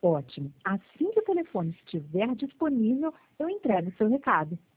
Ótimo. Assim que o telefone estiver disponível, eu entrego o seu recado.